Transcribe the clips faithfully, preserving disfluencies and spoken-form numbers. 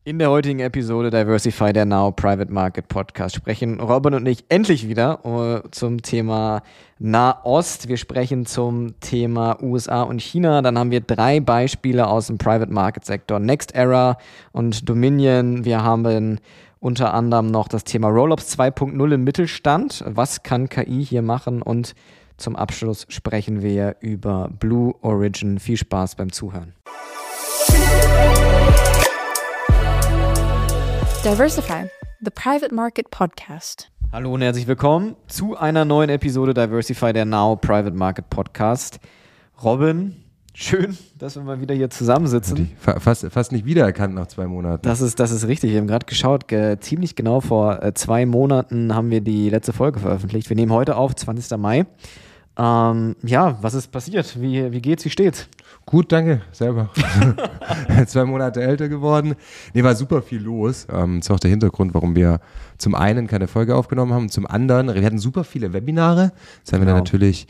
In der heutigen Episode Diversify, der Now Private Market Podcast, sprechen Robin und ich endlich wieder uh, zum Thema Nahost. Wir sprechen zum Thema U S A und China. Dann haben wir drei Beispiele aus dem Private Market Sektor. NextEra und Dominion. Wir haben unter anderem noch das Thema Rollups zwei Punkt null im Mittelstand. Was kann K I hier machen? Und zum Abschluss sprechen wir über Blue Origin. Viel Spaß beim Zuhören. Diversify, the Private Market Podcast. Hallo und herzlich willkommen zu einer neuen Episode Diversify, der Now Private Market Podcast. Robin, schön, dass wir mal wieder hier zusammensitzen. Fast, fast nicht wiedererkannt nach zwei Monaten. Das ist, das ist richtig. Wir haben gerade geschaut, ge- ziemlich genau vor äh, zwei Monaten haben wir die letzte Folge veröffentlicht. Wir nehmen heute auf, zwanzigsten Mai. Ähm, ja, was ist passiert? Wie, wie geht's? Wie steht's? Gut, danke, selber. Zwei Monate älter geworden. Nee, war super viel los. Ähm, das ist auch der Hintergrund, warum wir zum einen keine Folge aufgenommen haben, zum anderen, wir hatten super viele Webinare. Das haben genau. wir dann natürlich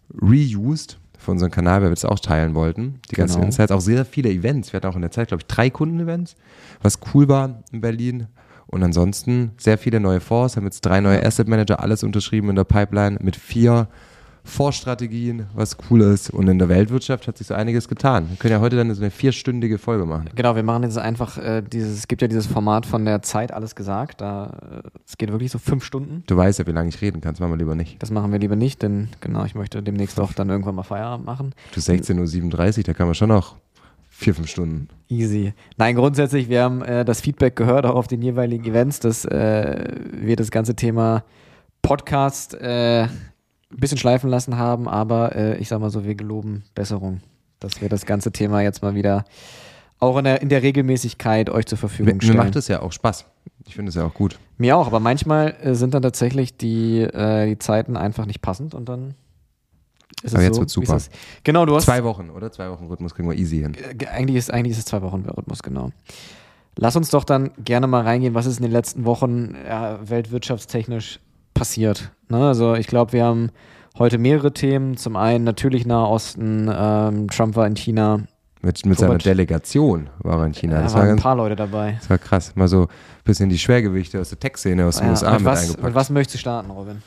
reused für unseren Kanal, weil wir das auch teilen wollten. Die ganzen genau. Insights, auch sehr viele Events. Wir hatten auch in der Zeit, glaube ich, drei Kundenevents, was cool war in Berlin. Und ansonsten sehr viele neue Fonds, haben jetzt drei neue Asset Manager, alles unterschrieben in der Pipeline mit vier Vorstrategien, was cool ist. Und in der Weltwirtschaft hat sich so einiges getan. Wir können ja heute dann so eine vierstündige Folge machen. Genau, wir machen jetzt einfach äh, dieses, es gibt ja dieses Format von der Zeit, alles gesagt. Da, äh, es geht wirklich so fünf Stunden. Du weißt ja, wie lange ich reden kann, das machen wir lieber nicht. Das machen wir lieber nicht, denn genau, ich möchte demnächst auch dann irgendwann mal Feierabend machen. Du sechzehn Uhr siebenunddreißig, da kann man schon noch vier, fünf Stunden. Easy. Nein, grundsätzlich, wir haben äh, das Feedback gehört, auch auf den jeweiligen Events, dass äh, wir das ganze Thema Podcast äh, ein bisschen schleifen lassen haben, aber äh, ich sag mal so, wir geloben Besserung, dass wir das ganze Thema jetzt mal wieder auch in der, in der Regelmäßigkeit euch zur Verfügung mir, stellen. Mir macht das ja auch Spaß. Ich finde es ja auch gut. Mir auch, aber manchmal äh, sind dann tatsächlich die, äh, die Zeiten einfach nicht passend und dann ist aber es jetzt so, wird's super. Es genau, du hast zwei Wochen, oder? Zwei Wochen Rhythmus kriegen wir easy hin. Äh, eigentlich, ist, eigentlich ist es zwei Wochen Rhythmus, genau. Lass uns doch dann gerne mal reingehen, was ist in den letzten Wochen ja, weltwirtschaftstechnisch passiert. Ne? Also ich glaube, wir haben heute mehrere Themen. Zum einen natürlich Nahosten, ähm, Trump war in China. Mit, mit seiner Delegation war er in China. Da das waren war ein ganz, paar Leute dabei. Das war krass. Mal so ein bisschen die Schwergewichte aus der Tech-Szene aus den ja, U S A mit mit was, eingepackt. Mit was möchtest du starten, Robin?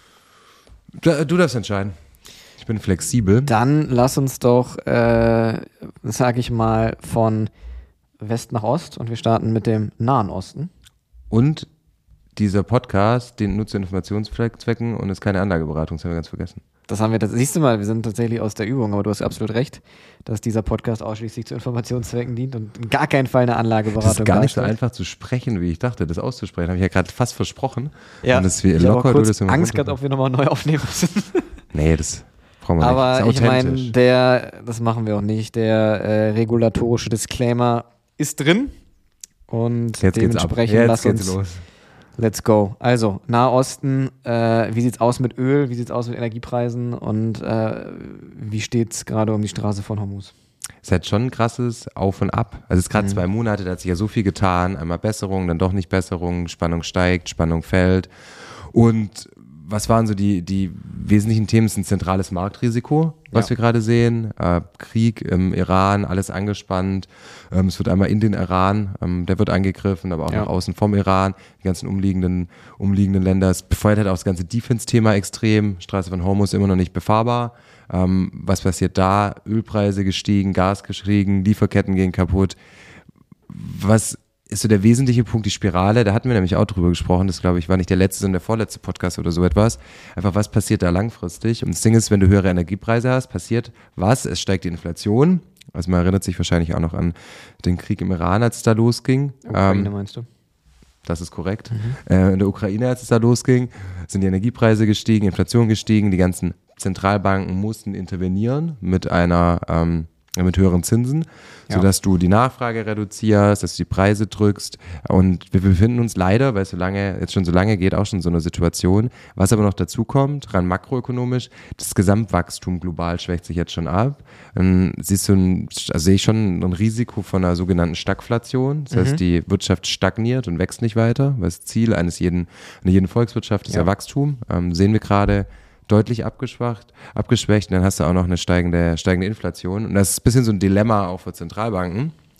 Du, du darfst entscheiden. Ich bin flexibel. Dann lass uns doch, äh, sage ich mal, von West nach Ost und wir starten mit dem Nahen Osten. Und dieser Podcast, den nutzt zu Informationszwecken und ist keine Anlageberatung, das haben wir ganz vergessen. Das haben wir, das siehst du mal, wir sind tatsächlich aus der Übung, aber du hast absolut recht, dass dieser Podcast ausschließlich zu Informationszwecken dient und in gar keinen Fall eine Anlageberatung Das ist gar nicht so darstellt. einfach zu sprechen, wie ich dachte, das auszusprechen. Habe ich ja gerade fast versprochen. Ja, und das wir ich locker, habe kurz du das Angst gehabt, ob wir nochmal neu aufnehmen müssen. Nee, das brauchen wir aber nicht. Aber ich meine, der, das machen wir auch nicht, der äh, regulatorische Disclaimer ist drin und jetzt dementsprechend Jetzt lass geht's uns los. Let's go. Also, Nahosten, äh, wie sieht's aus mit Öl, wie sieht's aus mit Energiepreisen und äh, wie steht's gerade um die Straße von Hormuz? Es ist halt schon ein krasses Auf und Ab. Also es ist gerade mhm. zwei Monate, da hat sich ja so viel getan. Einmal Besserung, dann doch nicht Besserung, Spannung steigt, Spannung fällt. Und was waren so die, die wesentlichen Themen? Es ist ein zentrales Marktrisiko, was ja. wir gerade sehen. Äh, Krieg im Iran, alles angespannt. Ähm, es wird einmal in den Iran, ähm, der wird angegriffen, aber auch ja. nach außen vom Iran. Die ganzen umliegenden, umliegenden Länder. Es befeuert halt auch das ganze Defense-Thema extrem. Straße von Hormuz immer noch nicht befahrbar. Ähm, was passiert da? Ölpreise gestiegen, Gas gestiegen, Lieferketten gehen kaputt. Was ist so der wesentliche Punkt, die Spirale, da hatten wir nämlich auch drüber gesprochen, das glaube ich war nicht der letzte, sondern der vorletzte Podcast oder so etwas, einfach was passiert da langfristig und das Ding ist, wenn du höhere Energiepreise hast, passiert was, es steigt die Inflation, also man erinnert sich wahrscheinlich auch noch an den Krieg im Iran, als es da losging. Ukraine ähm, meinst du? Das ist korrekt. Mhm. Äh, in der Ukraine, als es da losging, sind die Energiepreise gestiegen, Inflation gestiegen, die ganzen Zentralbanken mussten intervenieren mit einer ähm, mit höheren Zinsen, ja. sodass du die Nachfrage reduzierst, dass du die Preise drückst und wir befinden uns leider, weil es so lange, jetzt schon so lange geht, auch schon in so einer Situation. Was aber noch dazu kommt, rein makroökonomisch, das Gesamtwachstum global schwächt sich jetzt schon ab. Dann siehst du ein, also sehe ich schon ein Risiko von einer sogenannten Stagflation, das mhm. heißt, die Wirtschaft stagniert und wächst nicht weiter, weil das Ziel eines jeden, einer jeden Volkswirtschaft ist ja, ja Wachstum, ähm, sehen wir gerade deutlich abgeschwacht, abgeschwächt und dann hast du auch noch eine steigende, steigende Inflation und das ist ein bisschen so ein Dilemma auch für Zentralbanken,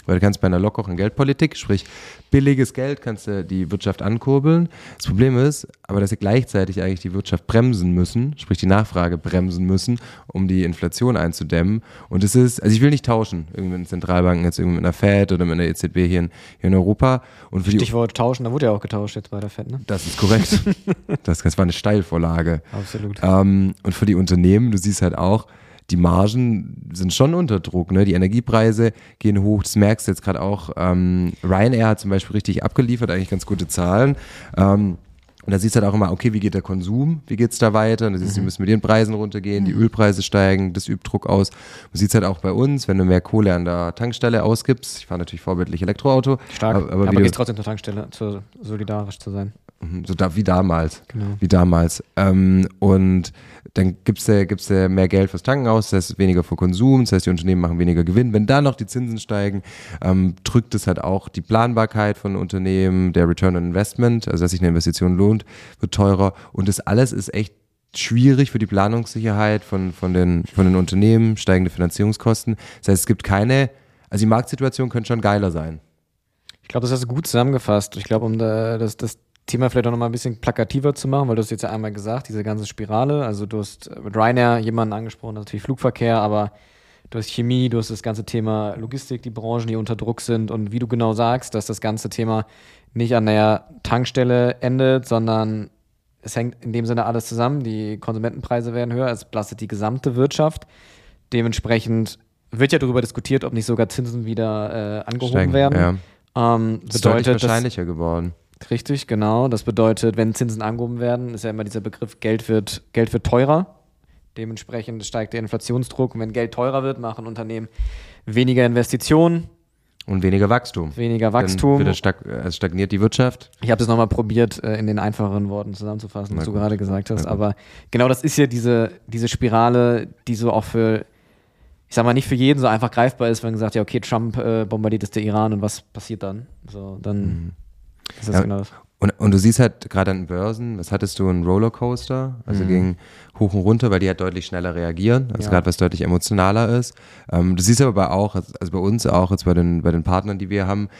weil du kannst bei einer lockeren Geldpolitik, sprich billiges Geld, kannst du die Wirtschaft ankurbeln. Das Problem ist, aber dass sie gleichzeitig eigentlich die Wirtschaft bremsen müssen, sprich die Nachfrage bremsen müssen, um die Inflation einzudämmen. Und es ist, also ich will nicht tauschen, irgendwie mit Zentralbanken, jetzt irgendwie mit einer Fed oder mit einer E Z B hier in, hier in Europa. Und für Stichwort tauschen, da wurde ja auch getauscht jetzt bei der Fed, ne? Das ist korrekt. das, das war eine Steilvorlage. Absolut. Ähm, und für die Unternehmen, du siehst halt auch, die Margen sind schon unter Druck, ne? Die Energiepreise gehen hoch, das merkst du jetzt gerade auch. Ähm, Ryanair hat zum Beispiel richtig abgeliefert, eigentlich ganz gute Zahlen. Ähm, und da siehst du halt auch immer, okay, wie geht der Konsum, wie geht es da weiter? Und da siehst du, die müssen mit den Preisen runtergehen, die Ölpreise steigen, das übt Druck aus. Du siehst halt auch bei uns, wenn du mehr Kohle an der Tankstelle ausgibst, ich fahre natürlich vorbildlich Elektroauto. Stark, aber, aber, aber gehst trotzdem zur Tankstelle, zu, solidarisch zu sein. So da, wie damals. Genau. Wie damals. Ähm, und dann gibst du, gibst du mehr Geld fürs Tanken aus, das heißt weniger für Konsum, das heißt die Unternehmen machen weniger Gewinn. Wenn da noch die Zinsen steigen, ähm, drückt es halt auch die Planbarkeit von Unternehmen, der Return on Investment, also dass sich eine Investition lohnt, wird teurer. Und das alles ist echt schwierig für die Planungssicherheit von, von, den, von den Unternehmen, steigende Finanzierungskosten. Das heißt, es gibt keine, also die Marktsituation könnte schon geiler sein. Ich glaube, das hast du gut zusammengefasst. Ich glaube, um da, das, das Thema vielleicht auch nochmal ein bisschen plakativer zu machen, weil du hast jetzt ja einmal gesagt, diese ganze Spirale, also du hast mit Ryanair jemanden angesprochen, das ist natürlich Flugverkehr, aber du hast Chemie, du hast das ganze Thema Logistik, die Branchen, die unter Druck sind und wie du genau sagst, dass das ganze Thema nicht an der Tankstelle endet, sondern es hängt in dem Sinne alles zusammen, die Konsumentenpreise werden höher, es belastet die gesamte Wirtschaft, dementsprechend wird ja darüber diskutiert, ob nicht sogar Zinsen wieder äh, angehoben Steigen, werden. Ja. Ähm, Das ist bedeutet, deutlich wahrscheinlicher geworden. Richtig, genau. Das bedeutet, wenn Zinsen angehoben werden, ist ja immer dieser Begriff, Geld wird, Geld wird teurer. Dementsprechend steigt der Inflationsdruck. Und wenn Geld teurer wird, machen Unternehmen weniger Investitionen. Und weniger Wachstum. Weniger Wachstum. Dann wird stag- es stagniert die Wirtschaft. Ich habe das nochmal probiert, in den einfacheren Worten zusammenzufassen, was Na du gut. gerade gesagt hast. Na gut. Aber genau das ist ja diese, diese Spirale, die so auch für, ich sag mal, nicht für jeden so einfach greifbar ist, wenn man sagt, ja, okay, Trump äh, bombardiert jetzt der Iran und was passiert dann? So, dann Mhm. ist das Ja, genau das. Und, und du siehst halt gerade an Börsen, was hattest du, einen Rollercoaster, also Mhm. ging hoch und runter, weil die halt deutlich schneller reagieren, also Ja. gerade was deutlich emotionaler ist. Ähm, du siehst aber bei auch, also bei uns auch, jetzt bei den, bei den Partnern, die wir haben,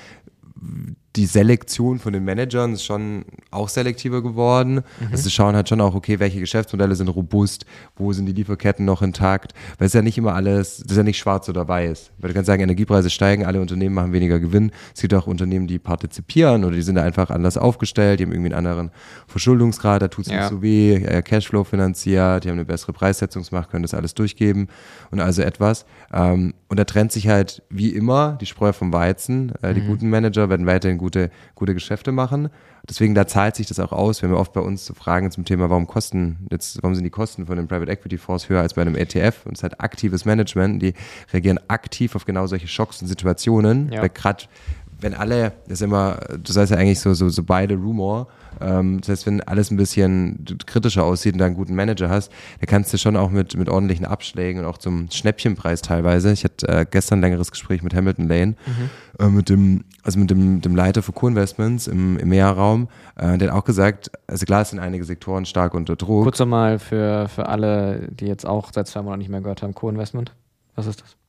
die Selektion von den Managern ist schon auch selektiver geworden. Mhm. Also sie schauen halt schon auch, okay, welche Geschäftsmodelle sind robust, wo sind die Lieferketten noch intakt, weil es ja nicht immer alles, das ist ja nicht schwarz oder weiß. Weil du kannst sagen, Energiepreise steigen, alle Unternehmen machen weniger Gewinn. Es gibt auch Unternehmen, die partizipieren oder die sind da einfach anders aufgestellt, die haben irgendwie einen anderen Verschuldungsgrad, da tut es Ja. nicht so weh, äh, Cashflow finanziert, die haben eine bessere Preissetzungsmacht, können das alles durchgeben und also etwas. Ähm, und da trennt sich halt wie immer die Spreu vom Weizen. Äh, die Mhm. guten Manager werden weiterhin gute, gute Geschäfte machen. Deswegen, da zahlt sich das auch aus. Wir haben ja oft bei uns so Fragen zum Thema, warum Kosten, jetzt, warum sind die Kosten von den Private Equity Fonds höher als bei einem E T F? Und es hat aktives Management, die reagieren aktiv auf genau solche Schocks und Situationen. Ja. Weil gerade, wenn alle, das ist immer, das heißt ja eigentlich so, so, so beide Rumor, ähm, das heißt, wenn alles ein bisschen kritischer aussieht und da einen guten Manager hast, dann kannst du schon auch mit, mit ordentlichen Abschlägen und auch zum Schnäppchenpreis teilweise. Ich hatte äh, gestern ein längeres Gespräch mit Hamilton Lane, mhm. äh, mit dem, also mit dem, dem Leiter für Co-Investments im, im E M E A-Raum, äh, der hat auch gesagt, also klar, es sind einige Sektoren stark unter Druck. Kurz nochmal für, für alle, die jetzt auch seit zwei Monaten nicht mehr gehört haben, Co-Investment. Was ist das?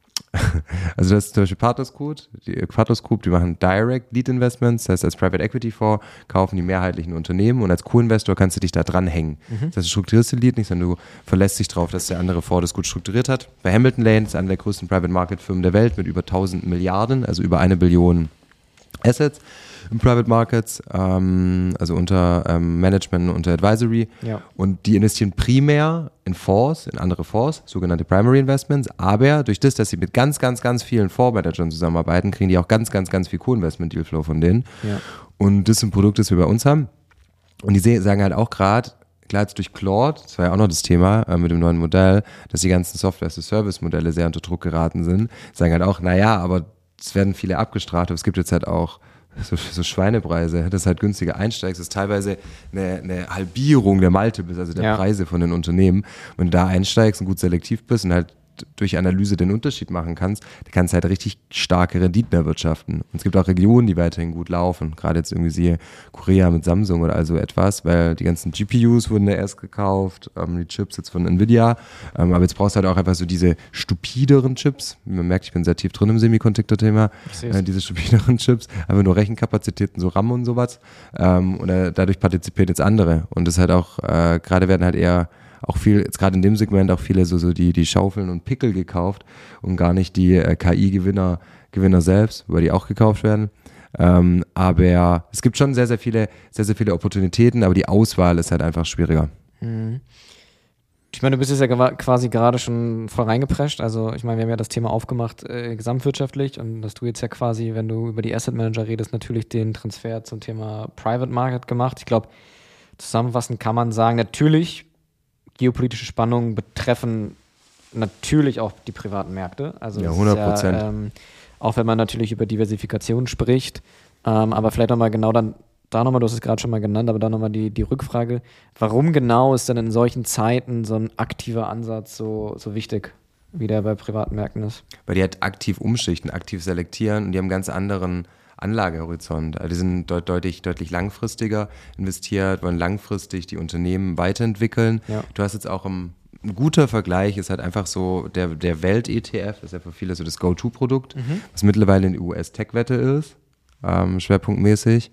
Also das ist zum Beispiel Partners Group, die Partners Group, die machen Direct Lead Investments, das heißt als Private Equity Fonds kaufen die mehrheitlichen Unternehmen und als Co-Investor kannst du dich da dranhängen. Mhm. Das heißt, du strukturierst den Lead nicht, sondern du verlässt dich darauf, dass der andere Fonds das gut strukturiert hat. Bei Hamilton Lane ist eine der größten Private Market Firmen der Welt mit über tausend Milliarden, also über eine Billion Assets in Private Markets, ähm, also unter ähm, Management und unter Advisory. Ja. Und die investieren primär in Fonds, in andere Fonds, sogenannte Primary Investments, aber durch das, dass sie mit ganz, ganz, ganz vielen Fondsmanagern zusammenarbeiten, kriegen die auch ganz, ganz, ganz viel Co-Investment-Dealflow von denen. Ja. Und das sind Produkte, das wir bei uns haben. Und die sagen halt auch gerade, klar jetzt durch Claude, das war ja auch noch das Thema äh, mit dem neuen Modell, dass die ganzen Software-as-a-Service-Modelle sehr unter Druck geraten sind, sagen halt auch, naja, aber es werden viele abgestraft, aber es gibt jetzt halt auch so, so Schweinepreise, dass halt günstiger einsteigst, das ist teilweise eine, eine Halbierung der Multiples, also der ja. Preise von den Unternehmen. Wenn du da einsteigst und gut selektiv bist und halt oft durch Analyse den Unterschied machen kannst, da kannst du halt richtig starke Renditen erwirtschaften. Und es gibt auch Regionen, die weiterhin gut laufen. Gerade jetzt irgendwie siehe Korea mit Samsung oder also etwas, weil die ganzen G P Us wurden da erst gekauft, ähm, die Chips jetzt von Nvidia. Ähm, aber jetzt brauchst du halt auch einfach so diese stupideren Chips. Wie man merkt, ich bin sehr tief drin im Semiconductor-Thema. Äh, diese stupideren Chips, einfach nur Rechenkapazitäten, so RAM und sowas. Ähm, und äh, dadurch partizipiert jetzt andere. Und das halt auch, äh, gerade werden halt eher auch viel, jetzt gerade in dem Segment auch viele so, so die, die Schaufeln und Pickel gekauft und gar nicht die äh, K I-Gewinner Gewinner selbst, weil die auch gekauft werden. Ähm, aber es gibt schon sehr, sehr viele, sehr, sehr viele Opportunitäten, aber die Auswahl ist halt einfach schwieriger. Mhm. Ich meine, du bist jetzt ja gewa- quasi gerade schon voll reingeprescht. Also ich meine, wir haben ja das Thema aufgemacht, äh, gesamtwirtschaftlich, und dass du jetzt ja quasi, wenn du über die Asset Manager redest, natürlich den Transfer zum Thema Private Market gemacht. Ich glaube, zusammenfassend kann man sagen, natürlich geopolitische Spannungen betreffen natürlich auch die privaten Märkte. Also ja, es hundert Prozent. Ist ja, ähm, auch wenn man natürlich über Diversifikation spricht, ähm, aber vielleicht nochmal genau dann, da nochmal, du hast es gerade schon mal genannt, aber da nochmal die, die Rückfrage, warum genau ist denn in solchen Zeiten so ein aktiver Ansatz so, so wichtig, wie der bei privaten Märkten ist? Weil die halt aktiv umschichten, aktiv selektieren und die haben einen ganz anderen Anlagehorizont. Also die sind deut- deutlich, deutlich langfristiger investiert, wollen langfristig die Unternehmen weiterentwickeln. Ja. Du hast jetzt auch im, ein guter Vergleich ist halt einfach so, der, der Welt-E T F ist ja für viele so das Go-To-Produkt, mhm. was mittlerweile eine U S-Tech-Wette ist, ähm, schwerpunktmäßig.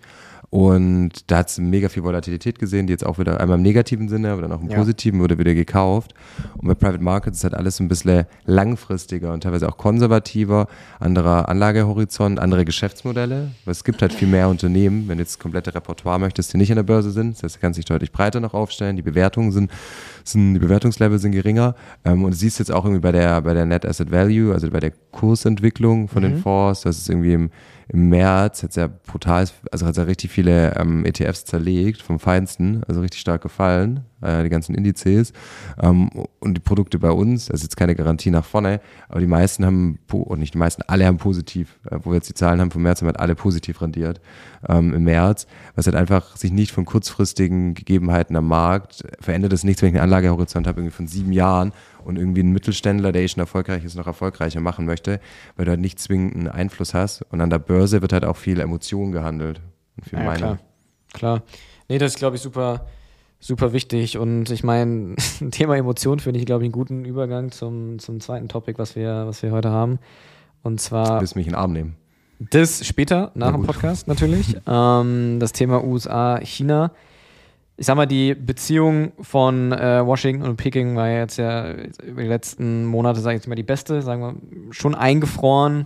Und da hat es mega viel Volatilität gesehen, die jetzt auch wieder einmal im negativen Sinne, aber dann auch im Ja. positiven wurde wieder gekauft. Und bei Private Markets ist halt alles so ein bisschen langfristiger und teilweise auch konservativer, anderer Anlagehorizont, andere Geschäftsmodelle. Weil es gibt halt viel mehr Unternehmen, wenn du jetzt das komplette Repertoire möchtest, die nicht an der Börse sind. Das heißt, du kannst dich deutlich breiter noch aufstellen. Die Bewertungen sind, sind die Bewertungslevel sind geringer. Ähm, und du siehst jetzt auch irgendwie bei der, bei der Net Asset Value, also bei der Kursentwicklung von mhm. den Fonds, das ist irgendwie im Im März hat es ja brutal, also hat es ja richtig viele ähm, E T Fs zerlegt, vom Feinsten, also richtig stark gefallen, äh, die ganzen Indizes. Ähm, und die Produkte bei uns, das ist jetzt keine Garantie nach vorne, aber die meisten haben, und nicht die meisten, alle haben positiv, äh, wo wir jetzt die Zahlen haben vom März, haben halt alle positiv rendiert ähm, im März, was halt einfach sich nicht von kurzfristigen Gegebenheiten am Markt, verändert es nichts, wenn ich einen Anlagehorizont habe, irgendwie von sieben Jahren, und irgendwie ein Mittelständler, der eh schon erfolgreich ist, noch erfolgreicher machen möchte, weil du halt nicht zwingend einen Einfluss hast. Und an der Börse wird halt auch viel Emotion gehandelt. Und viel ja, Meinung. Klar, klar. Nee, das ist, glaube ich, super, super wichtig. Und ich meine, Thema Emotion finde ich, glaube ich, einen guten Übergang zum, zum zweiten Topic, was wir, was wir heute haben. Und zwar... Du wirst mich in den Arm nehmen. Das später, nach dem Podcast natürlich. ähm, das Thema U S A, China. Ich sag mal, die Beziehung von äh, Washington und Peking war ja jetzt ja über die letzten Monate, sage ich jetzt mal, die beste, sagen wir, schon eingefroren.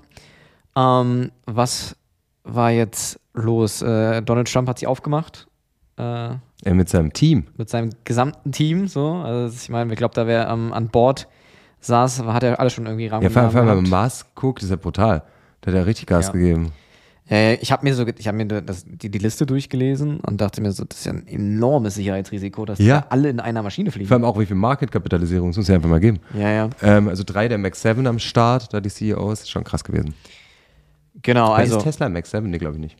Ähm, was war jetzt los? Äh, Donald Trump hat sich aufgemacht. Äh, ja, mit seinem Team. Mit seinem gesamten Team, so. Also ich meine, ich glaube, da wer ähm, an Bord saß, hat er alles schon irgendwie Rahmen. Ja, vor allem, wenn man Musk guckt, ist er brutal. Der hat ja richtig Gas ja. gegeben. Äh, ich habe mir so, ich habe mir das, die, die Liste durchgelesen und dachte mir so, das ist ja ein enormes Sicherheitsrisiko, dass ja. die alle in einer Maschine fliegen. Vor allem auch, wie viel Marketkapitalisierung, das muss ja einfach mal geben. Ja, ja. Ähm, also drei der Max sieben am Start, da die C E Os, ist schon krass gewesen. Genau, also. Ist Tesla Max sieben? Nee, glaube ich nicht.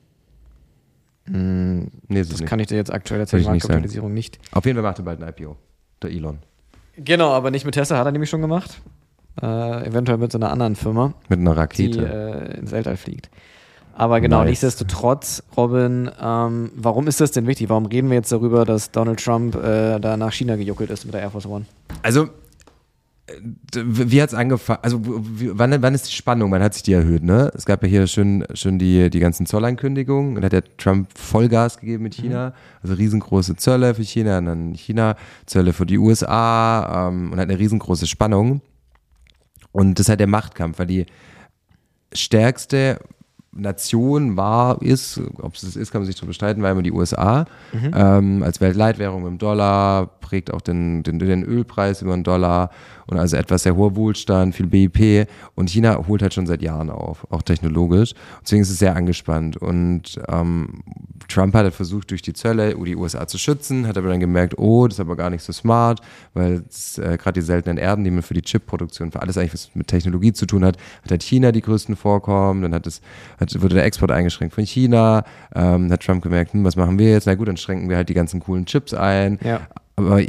Mh, nee, das nicht. Kann ich dir jetzt aktuell erzählen, Marktkapitalisierung nicht, nicht. Auf jeden Fall macht er bald ein I P O, der Elon. Genau, aber nicht mit Tesla, hat er nämlich schon gemacht. Äh, eventuell mit so einer anderen Firma. Mit einer Rakete. Die äh, ins Weltall fliegt. Aber genau, nice. Nichtsdestotrotz, Robin, ähm, warum ist das denn wichtig? Warum reden wir jetzt darüber, dass Donald Trump äh, da nach China gejuckelt ist mit der Air Force One? Also, wie hat es angefangen? Also, wie, wann, wann ist die Spannung? Wann hat sich die erhöht? Ne? Es gab ja hier schon, schon die, die ganzen Zollankündigungen. Und hat der Trump Vollgas gegeben mit China. Mhm. Also riesengroße Zölle für China, und dann China, Zölle für die U S A ähm, und hat eine riesengroße Spannung. Und das ist halt der Machtkampf, weil die stärkste Nation war, ist, ob es das ist, kann man sich darüber bestreiten, war immer die U S A. Mhm. Ähm, als Weltleitwährung im Dollar, prägt auch den, den, den Ölpreis über den Dollar und also etwas sehr hoher Wohlstand, viel B I P. Und China holt halt schon seit Jahren auf, auch technologisch. Deswegen ist es sehr angespannt. Und ähm, Trump hat halt versucht, durch die Zölle die U S A zu schützen, hat aber dann gemerkt, oh, das ist aber gar nicht so smart, weil äh, gerade die seltenen Erden, die man für die Chip-Produktion, für alles eigentlich, was mit Technologie zu tun hat, hat halt China die größten Vorkommen, dann hat es, hat, wurde der Export eingeschränkt von China, ähm, hat Trump gemerkt, hm, was machen wir jetzt? Na gut, dann schränken wir halt die ganzen coolen Chips ein. Ja. Aber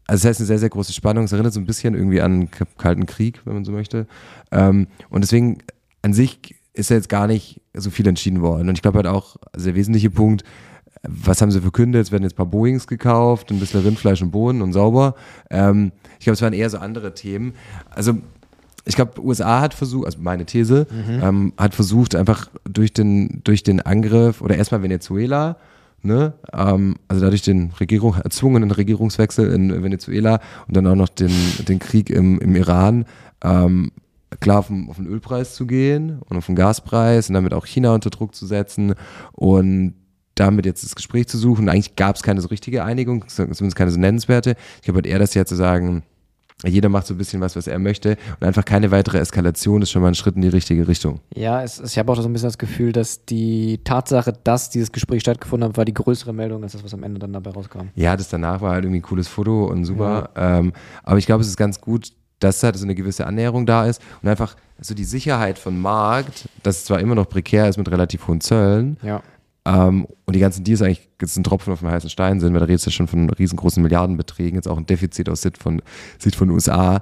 also das heißt eine sehr, sehr große Spannung. Es erinnert so ein bisschen irgendwie an K- Kalten Krieg, wenn man so möchte. Ähm, und deswegen an sich ist ja jetzt gar nicht so viel entschieden worden. Und ich glaube halt auch, also der wesentliche Punkt, was haben sie verkündet? Es werden jetzt ein paar Boeings gekauft, ein bisschen Rindfleisch und Bohnen und sauber. Ähm, ich glaube, es waren eher so andere Themen. Also ich glaube, U S A hat versucht, also meine These, mhm. ähm, hat versucht einfach durch den, durch den Angriff oder erstmal Venezuela, ne, ähm, also dadurch den Regierung, erzwungenen Regierungswechsel in Venezuela und dann auch noch den, den Krieg im, im Iran, ähm, klar auf den, auf den Ölpreis zu gehen und auf den Gaspreis und damit auch China unter Druck zu setzen und damit jetzt das Gespräch zu suchen. Eigentlich gab es keine so richtige Einigung, zumindest keine so nennenswerte. Ich glaube halt eher, das ja zu sagen, jeder macht so ein bisschen was, was er möchte und einfach keine weitere Eskalation ist schon mal ein Schritt in die richtige Richtung. Ja, es, ich habe auch so ein bisschen das Gefühl, dass die Tatsache, dass dieses Gespräch stattgefunden hat, war die größere Meldung als das, was am Ende dann dabei rauskam. Ja, das danach war halt irgendwie ein cooles Foto und super. Ja. Ähm, aber ich glaube, es ist ganz gut, dass halt so eine gewisse Annäherung da ist und einfach so die Sicherheit von Markt, dass es zwar immer noch prekär ist mit relativ hohen Zöllen, ja. Um, und die ganzen Deals eigentlich jetzt ein Tropfen auf dem heißen Stein sind, weil da redest du ja schon von riesengroßen Milliardenbeträgen, jetzt auch ein Defizit aus Sicht von, Sicht von U S A.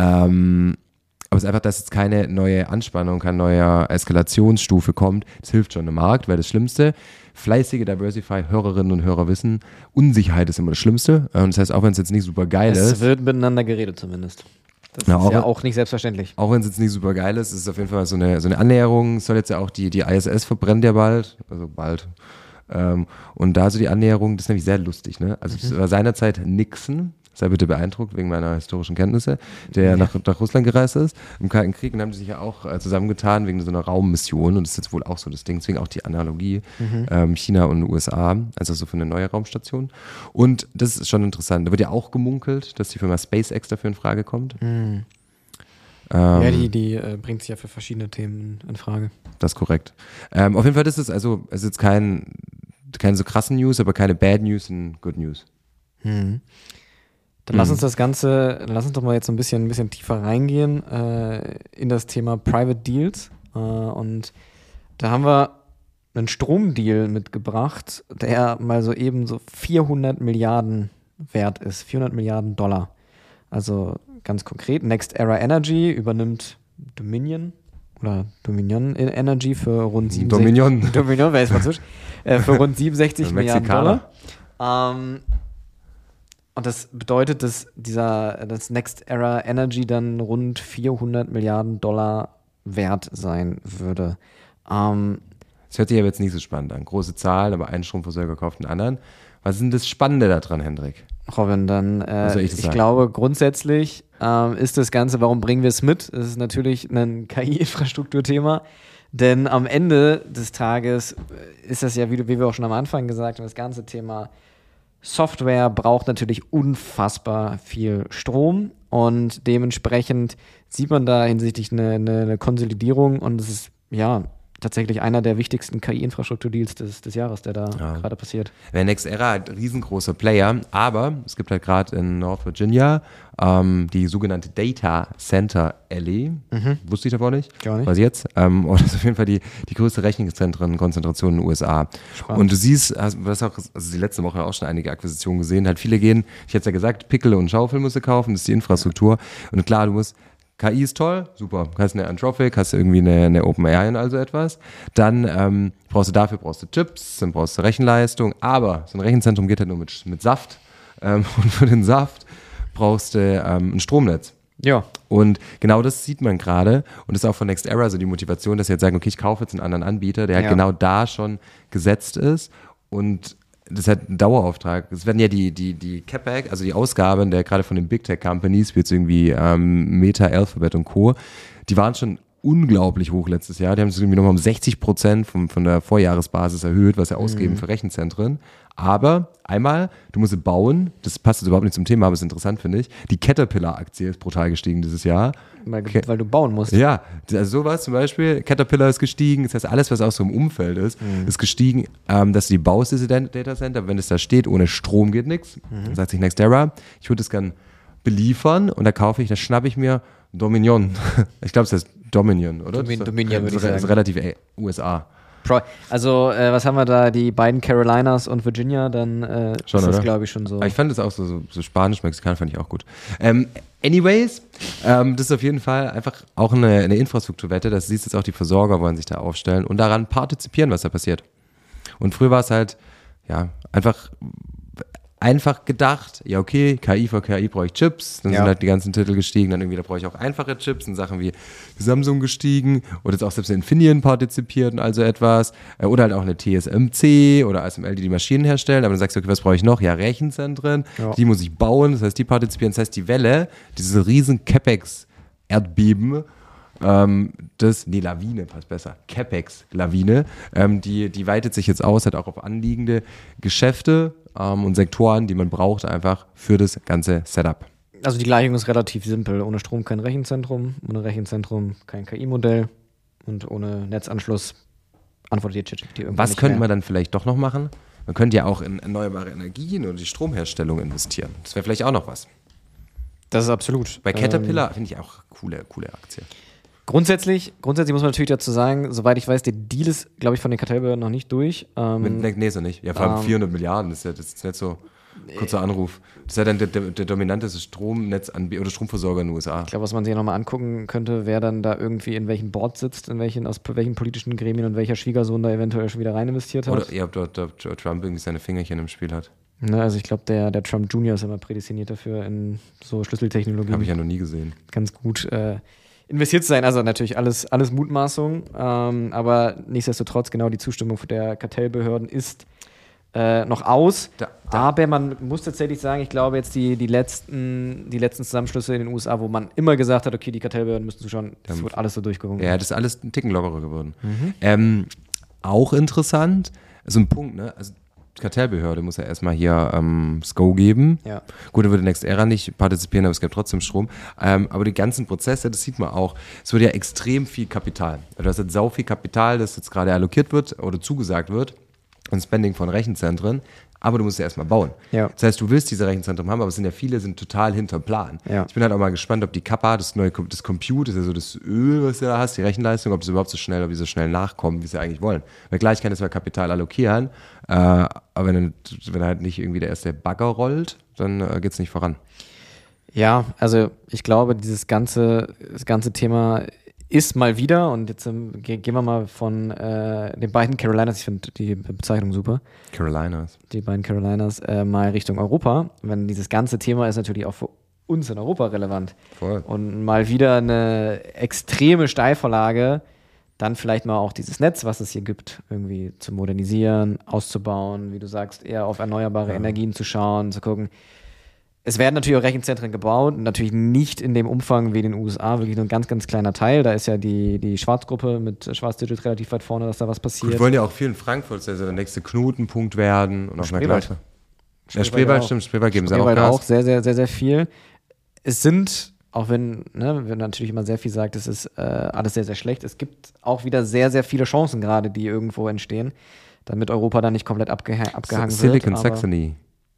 Um, aber es ist einfach, dass jetzt keine neue Anspannung, keine neue Eskalationsstufe kommt. Das hilft schon im Markt, weil das Schlimmste, fleißige Diversify-Hörerinnen und Hörer wissen, Unsicherheit ist immer das Schlimmste. Und das heißt, auch wenn es jetzt nicht super geil es ist. Es wird miteinander geredet zumindest. Das ja, ist auch, ja auch nicht selbstverständlich. Auch wenn es jetzt nicht super geil ist, ist es auf jeden Fall so eine, so eine Annäherung. Es soll jetzt ja auch die, die I S S verbrennt ja bald, also bald. Ähm, und da so die Annäherung, das ist nämlich sehr lustig. Ne? Also es mhm. war seinerzeit Nixon, sei bitte beeindruckt wegen meiner historischen Kenntnisse, der ja. nach, nach Russland gereist ist im Kalten Krieg und haben die sich ja auch äh, zusammengetan wegen so einer Raummission und das ist jetzt wohl auch so das Ding, deswegen auch die Analogie mhm. ähm, China und U S A, also so für eine neue Raumstation und das ist schon interessant, da wird ja auch gemunkelt, dass die Firma SpaceX dafür in Frage kommt. Mhm. Ähm, ja, die, die äh, bringt sich ja für verschiedene Themen in Frage. Das ist korrekt. Ähm, auf jeden Fall ist es also, es ist jetzt kein, keine so krassen News, aber keine Bad News und Good News. Mhm. Dann lass uns das Ganze, lass uns doch mal jetzt so ein bisschen, ein bisschen tiefer reingehen äh, in das Thema Private Deals. Äh, und da haben wir einen Stromdeal mitgebracht, der mal so eben so vierhundert Milliarden wert ist. vierhundert Milliarden Dollar. Also ganz konkret, Next Era Energy übernimmt Dominion oder Dominion Energy für rund siebenundsechzig Dominion. Dominion, wer ist Französisch? äh, für rund siebenundsechzig Milliarden Dollar. Ähm, Und das bedeutet, dass dieser, das Next Era Energy dann rund vierhundert Milliarden Dollar wert sein würde. Ähm, das hört sich aber jetzt nicht so spannend an. Große Zahl, aber ein Stromversorger kauft einen anderen. Was ist denn das Spannende daran, Hendrik? Robin, dann, äh, ich, ich glaube, grundsätzlich ähm, ist das Ganze, warum bringen wir es mit? Es ist natürlich ein K I-Infrastrukturthema. Denn am Ende des Tages ist das ja, wie, wie wir auch schon am Anfang gesagt haben, das ganze Thema Software braucht natürlich unfassbar viel Strom und dementsprechend sieht man da hinsichtlich eine, eine, eine Konsolidierung und es ist ja tatsächlich einer der wichtigsten K I-Infrastruktur-Deals des, des Jahres, der da ja. gerade passiert. Der NextEra halt riesengroßer Player, aber es gibt halt gerade in North Virginia ähm, die sogenannte Data Center Alley. Mhm. Wusste ich davor nicht. Gar nicht. Was jetzt? Ähm, und das ist auf jeden Fall die, die größte Rechenzentrenkonzentration in den U S A. Spannend. Und du siehst, hast, du hast auch also die letzte Woche auch schon einige Akquisitionen gesehen, halt viele gehen, ich hätte es ja gesagt, Pickel und Schaufel musst du kaufen, das ist die Infrastruktur. Ja. Und klar, du musst K I ist toll, super. Du hast eine Anthropic, hast irgendwie eine, eine OpenAI und also etwas. Dann ähm, brauchst du dafür brauchst du Chips, dann brauchst du Rechenleistung, aber so ein Rechenzentrum geht halt nur mit, mit Saft. Ähm, und für den Saft brauchst du ähm, ein Stromnetz. Ja. Und genau das sieht man gerade und das ist auch von NextEra so die Motivation, dass sie jetzt sagen, okay, ich kaufe jetzt einen anderen Anbieter, der halt ja. genau da schon gesetzt ist und das ist halt ein Dauerauftrag. Es werden ja die, die, die CapEx, also die Ausgaben der gerade von den Big Tech Companies, wie jetzt irgendwie ähm, Meta, Alphabet und Co., die waren schon unglaublich hoch letztes Jahr. Die haben es irgendwie nochmal um sechzig Prozent von, von der Vorjahresbasis erhöht, was sie ausgeben mhm. für Rechenzentren. Aber einmal, du musst sie bauen, das passt jetzt überhaupt nicht zum Thema, aber ist interessant, finde ich. Die Caterpillar-Aktie ist brutal gestiegen dieses Jahr. Weil, weil du bauen musst. Ja, also sowas zum Beispiel, Caterpillar ist gestiegen, das heißt alles, was auch so im Umfeld ist, mhm. ist gestiegen, ähm, dass du die baust, diese Data Center, wenn es da steht, ohne Strom geht nichts. Mhm. Dann sagt sich NextEra, ich würde das gern beliefern und da kaufe ich, da schnappe ich mir Dominion. Ich glaube, es heißt Dominion, oder? Domin, Dominion würde ich sagen. Das ist relativ ey, U S A. Pro- Also, äh, was haben wir da? Die beiden Carolinas und Virginia, dann äh, Schon, ist das, oder? glaube ich, schon so. Aber ich fand das auch so, so, so Spanisch-Mexikanisch fand ich auch gut. Ähm, anyways, ähm, das ist auf jeden Fall einfach auch eine, eine Infrastrukturwette. Das siehst jetzt auch, die Versorger wollen sich da aufstellen und daran partizipieren, was da passiert. Und früher war es halt, ja, einfach einfach gedacht, ja okay, K I für K I brauche ich Chips, dann Ja. sind halt die ganzen Titel gestiegen, dann irgendwie, da brauche ich auch einfache Chips und Sachen wie Samsung gestiegen oder jetzt auch selbst Infineon partizipiert und also etwas äh, oder halt auch eine T S M C oder A S M L, die die Maschinen herstellen, aber dann sagst du, okay, was brauche ich noch? Ja, Rechenzentren, Ja. die muss ich bauen, das heißt, die partizipieren, das heißt, die Welle, diese riesen CapEx-Erdbeben, Ähm, das, nee, Lawine passt besser, CapEx-Lawine, ähm, die, die weitet sich jetzt aus, hat auch auf anliegende Geschäfte ähm, und Sektoren, die man braucht einfach für das ganze Setup. Also die Gleichung ist relativ simpel. Ohne Strom kein Rechenzentrum, ohne Rechenzentrum kein K I-Modell und ohne Netzanschluss antwortet ChatGPT irgendwann Was nicht könnte mehr. man dann vielleicht doch noch machen? Man könnte ja auch in erneuerbare Energien oder die Stromherstellung investieren. Das wäre vielleicht auch noch was. Das ist absolut. Bei Caterpillar Ähm, finde ich auch coole, coole Aktie. grundsätzlich, grundsätzlich muss man natürlich dazu sagen, soweit ich weiß, der Deal ist, glaube ich, von den Kartellbehörden noch nicht durch. Ähm, Mit Magnese nicht. Ja, vor allem ähm, vierhundert Milliarden, das ist ja das ist nicht so kurzer Anruf. Das ist ja dann der, der, der dominanteste Stromnetzanbieter oder Stromversorger in den U S A. Ich glaube, was man sich nochmal angucken könnte, wer dann da irgendwie in welchen Board sitzt, in welchen, aus welchen politischen Gremien und welcher Schwiegersohn da eventuell schon wieder rein investiert hat. Oder ja, ob dort, dort Trump irgendwie seine Fingerchen im Spiel hat. Ne, also ich glaube, der, der Trump Junior ist immer prädestiniert dafür, in so Schlüsseltechnologien Habe ich ja noch nie gesehen. ganz gut äh, investiert zu sein. Also natürlich alles, alles Mutmaßung, ähm, aber nichtsdestotrotz genau die Zustimmung der Kartellbehörden ist äh, noch aus. Da, da, Aber man muss tatsächlich sagen, ich glaube jetzt die, die, letzten, die letzten Zusammenschlüsse in den U S A, wo man immer gesagt hat, okay, die Kartellbehörden müssen zuschauen, das Ja, wird alles so durchgewunken. ja, das ist alles ein Ticken lockerer geworden. Ähm, auch interessant, so ein Punkt, ne? Also die Kartellbehörde muss ja erstmal hier ähm, das Go geben. Ja. Gut, da würde NextEra nicht partizipieren, aber es gab trotzdem Strom. Ähm, aber die ganzen Prozesse, das sieht man auch, es wird ja extrem viel Kapital. Also das ist jetzt sau viel Kapital, das jetzt gerade allokiert wird oder zugesagt wird, ein Spending von Rechenzentren, aber du musst ja erstmal bauen. Ja. Das heißt, du willst diese Rechenzentren haben, aber es sind ja viele, sind total hinter Plan. Ja. Ich bin halt auch mal gespannt, ob die Kappa, das neue das Compute, das ist ja so das Öl, was du da hast, die Rechenleistung, ob das überhaupt so schnell, ob die so schnell nachkommen, wie sie eigentlich wollen. Weil gleich kann es zwar Kapital allokieren, äh, aber wenn, wenn halt nicht irgendwie der erste Bagger rollt, dann äh, geht es nicht voran. Ja, also ich glaube, dieses ganze, das ganze Thema ist mal wieder, und jetzt ähm, ge- gehen wir mal von äh, den beiden Carolinas, ich finde die Bezeichnung super, Carolinas. die beiden Carolinas, äh, mal Richtung Europa. Wenn dieses ganze Thema ist natürlich auch für uns in Europa relevant. Voll. Und mal wieder eine extreme Steilvorlage, dann vielleicht mal auch dieses Netz, was es hier gibt, irgendwie zu modernisieren, auszubauen, wie du sagst, eher auf erneuerbare Ja. Energien zu schauen, zu gucken. Es werden natürlich auch Rechenzentren gebaut, natürlich nicht in dem Umfang wie in den U S A, wirklich nur ein ganz, ganz kleiner Teil. Da ist ja die, die Schwarzgruppe mit Schwarzdigit relativ weit vorne, dass da was passiert. Gut, wollen ja auch viel in Frankfurt, das ist ja der nächste Knotenpunkt werden und auf einer Spreewald. Gleiche. Ja, Spreewald, auch. stimmt, Spreewald geben sie auch Spreewald Gas. auch sehr, sehr, sehr, sehr viel. Es sind, auch wenn, ne, wenn natürlich immer sehr viel sagt, es ist äh, alles sehr, sehr schlecht, es gibt auch wieder sehr, sehr viele Chancen gerade, die irgendwo entstehen, damit Europa dann nicht komplett abgeha- abgehangen Silicon wird. aber- Saxony.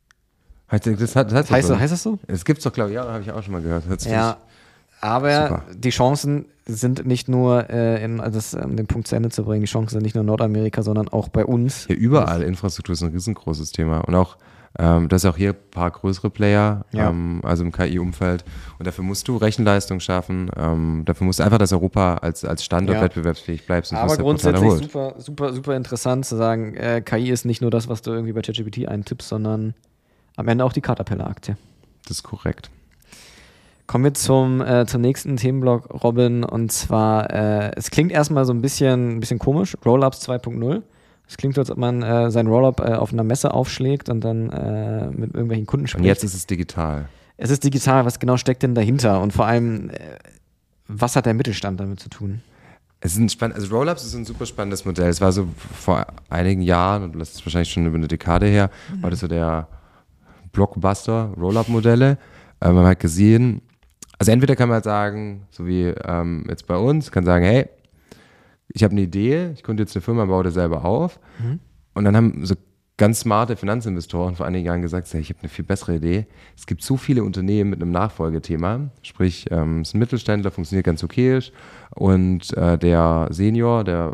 Heißt, das, hat, das heißt, Heißt, so. das, heißt das so? Es gibt's doch, glaube ich, ja, habe ich auch schon mal gehört. Hört sich Ja, aber Super. die Chancen sind nicht nur, äh, in, also das, um den Punkt zu Ende zu bringen, die Chancen sind nicht nur in Nordamerika, sondern auch bei uns. Ja, überall. Infrastruktur ist ein riesengroßes Thema. Und auch, ähm, das ist auch hier ein paar größere Player, Ja. ähm, also im K I-Umfeld. Und dafür musst du Rechenleistung schaffen. Ähm, dafür musst du einfach, dass Europa als, als Standort Ja. wettbewerbsfähig bleibt. sonst Aber wirst du brutal grundsätzlich erholt. super, super, super interessant zu sagen, äh, K I ist nicht nur das, was du irgendwie bei ChatGPT eintippst, sondern am Ende auch die Caterpillar-Aktie. Das ist korrekt. Kommen wir zum, äh, zum nächsten Themenblock, Robin, und zwar, äh, es klingt erstmal so ein bisschen, ein bisschen komisch, Rollups zwei Punkt null. Es klingt so, als ob man äh, sein Rollup äh, auf einer Messe aufschlägt und dann äh, mit irgendwelchen Kunden spricht. Und jetzt ist es digital. Es ist digital, was genau steckt denn dahinter? Und vor allem, äh, was hat der Mittelstand damit zu tun? Es ist ein spannend, also Rollups ist ein super spannendes Modell. Es war so vor einigen Jahren, und das ist wahrscheinlich schon über eine Dekade her, war das so der Blockbuster Rollup-Modelle. Äh, man hat gesehen, also entweder kann man halt sagen, so wie ähm, jetzt bei uns, kann sagen, hey, ich habe eine Idee, ich gründe jetzt eine Firma, baue das selber auf. Mhm. Und dann haben so ganz smarte Finanzinvestoren vor einigen Jahren gesagt, hey, ich habe eine viel bessere Idee. Es gibt so viele Unternehmen mit einem Nachfolgethema, sprich, ähm, es ist ein Mittelständler, funktioniert ganz okayisch und äh, der Senior, der